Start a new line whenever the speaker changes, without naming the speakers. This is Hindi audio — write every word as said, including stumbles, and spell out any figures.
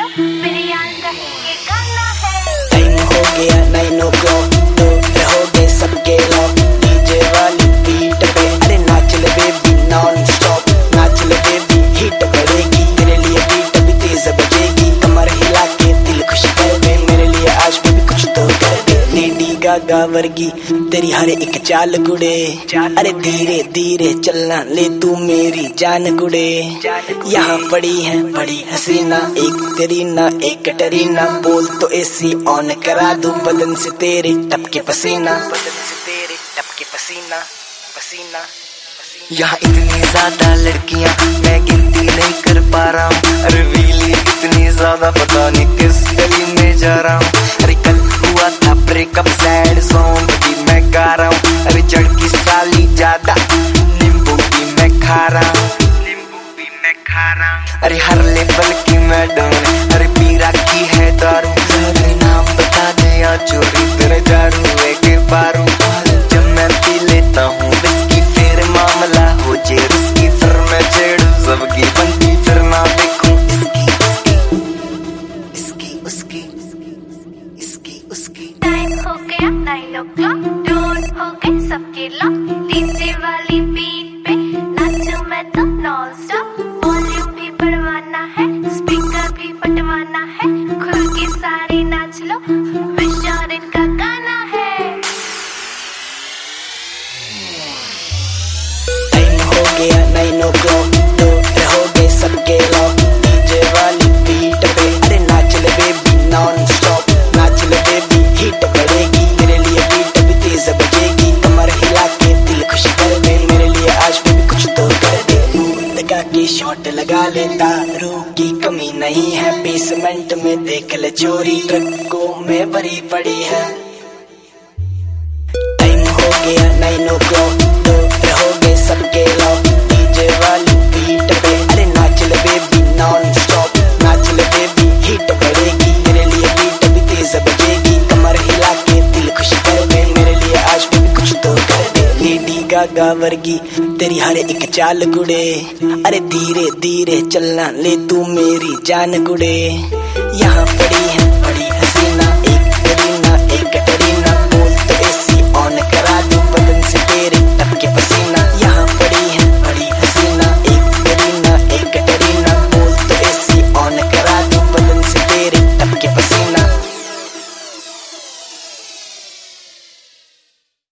मेरी यार का ये गाना है।
टाइम हो गया नाइन ओ क्लॉक, तो रहोगे सबके लॉक। डीजे वाली बीट पे अरे नाच ले बेबी नॉन स्टॉप, नाच ले बेबी हिट बढ़ेगी। तेरे लिए बीट भी तेज बजेगी, कमर हिला के दिल खुश कर दे। मेरे लिए आज भी कुछ तो कर दे। लेडी गागा वर्गी तेरी हर एक चाल गुड़े, अरे धीरे धीरे चलना ले तू मेरी जान गुड़े। यहाँ पड़ी है बड़ी हसीना, एक करीना एक कटरीना। बोल तो एसी ऑन करा दूं, बदन से तेरे टपके पसीना, बदन से तेरे टपके पसीना पसीना पसीना। यहाँ इतनी ज्यादा लड़कियाँ मैं गिनती नहीं कर पा रहा हूँ। अरे वीली इतनी ज्यादा पता नहीं किस गली में जा रहा हूँ। अरे कल हुआ था ब्रेकअप सैड सॉन्ग भी मैं गा रहा हूँ। अरे चढ़ की साली ज्यादा नींबू भी मैं खा रहा हूँ, नींबू भी मैं खा रहा हूँ। अरे हर लेवल की मैडम अरे पी रखी है दारू। अरे नाम बता दे या चोरी तेरे जारू एक बारू। जब मैं पी लेता हूँ विस्की फिर मामला हो जे रिस्की। फिर मैं छेड़ू सबकी बनती फिर ना देखूं इसकी इसकी उसकी इसकी उसकी।
टाइम हो गया नाइन ओ क्लॉक, डोर हो गए सबके लॉक। डीजे वाली बीट पे नाचूं मैं तो नॉन स्टॉप। वॉल्यूम भी बढ़वाना है, स्पीकर भी फटवाना है। खुल के सारे नाच लो, विशाल इनका गाना है।
टाइम हो गया नाइन ओ क्लॉक, तो रहोगे सबके लॉक। डीजे वाली बीट पे अरे नाच ले बेबी नॉन स्टॉप, नाच ले बेबी हिट बढ़ेगी। तेरे लिए बीट भी तेज बजेगी, कमर हिला के दिल खुश कर दे। मेरे लिए आज भी कुछ तो कर दे। दूर लगा के शॉट लगा ले, दारू की कमी नहीं है। बेसमेंट में देख ले चोरी ट्रकों में भरी पड़ी है। टाइम हो गया नाइन ओ क्लॉक, तो रहोगे सबके लॉक। डीजे वाली बीट पे अरे नाच ले बेबी नॉन स्टॉप, नाच ले बेबी हिट बढ़ेगी। तेरे लिए बीट भी तेज बजेगी, कमर हिला के दिल खुश कर दे। मेरे लिए आज भी कुछ तो कर दे। लेडी गागा वर्गी तेरी हर एक चाल गुड़े, अरे धीरे धीरे चलना ले तू मेरी जान गुड़े। यहाँ पड़ी है बड़ी